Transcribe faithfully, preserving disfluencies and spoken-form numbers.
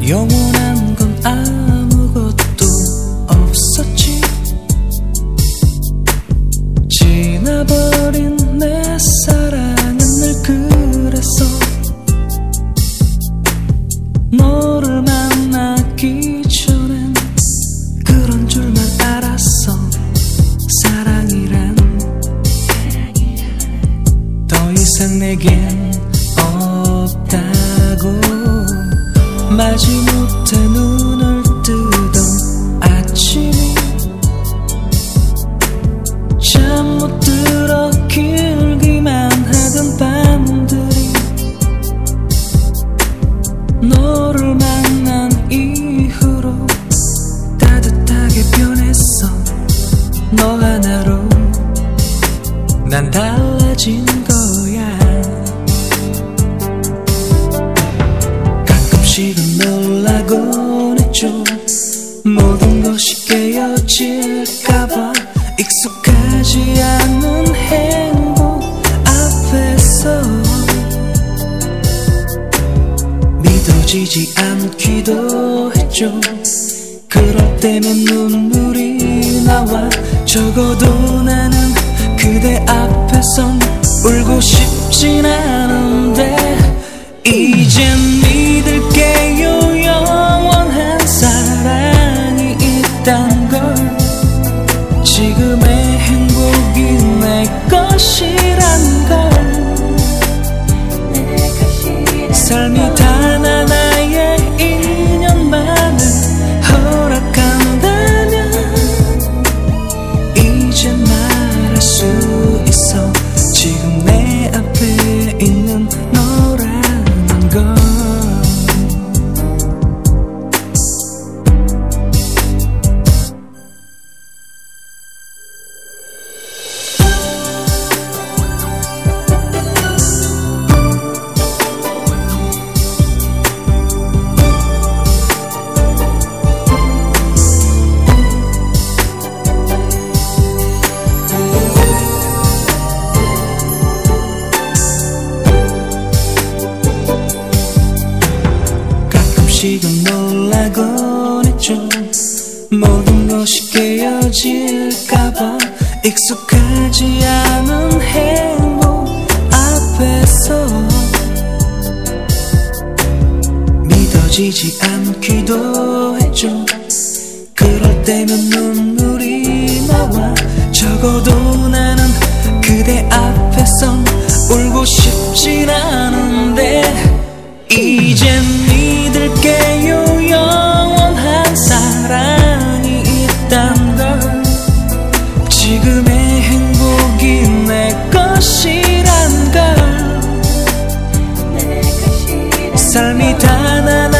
영원한 건 아무것도 없었지. 지나버린 내 사랑은 늘 그랬어. 너를 만나기 전엔 그런 줄만 알았어. 사랑이란 더 이상 내겐 없다고. 마지못해 눈을 뜨던 아침이 잠 못 들어 길기만 하던 밤들이 너를 만난 이후로 따뜻하게 변했어. 너 하나로 난 달라진 거야. 가끔씩은 놀라곤 했죠. 모든 것이 깨어질까봐. 익숙하지 않은 행복 앞에서 믿어지지 않기도 했죠. 그럴 때면 눈물이 나와. 적어도 나는 그대 앞에선 울고 싶진 않은데 이젠 믿을게요. 영원한 사랑이 있단 걸. 지금의 행복이 내 것이란 걸. 삶이 단 하나의 인연만을 허락한다면 이제 말할 수 있어. 지금 내 앞에 있는 너라는 걸. 가끔씩은 놀라곤 했죠. 모든 것이 깨어질까봐. 익숙하지 않은 행복 앞에서 믿어지지 않기도 했죠. 그럴 때면 눈물이 나와. 적어도 나는 그대 앞에선 울고 싶진 않은데 이젠 믿을게요. 영원한 사랑이 있단 걸. 지금의 행복이 내 것이란 걸. 삶이 단 하나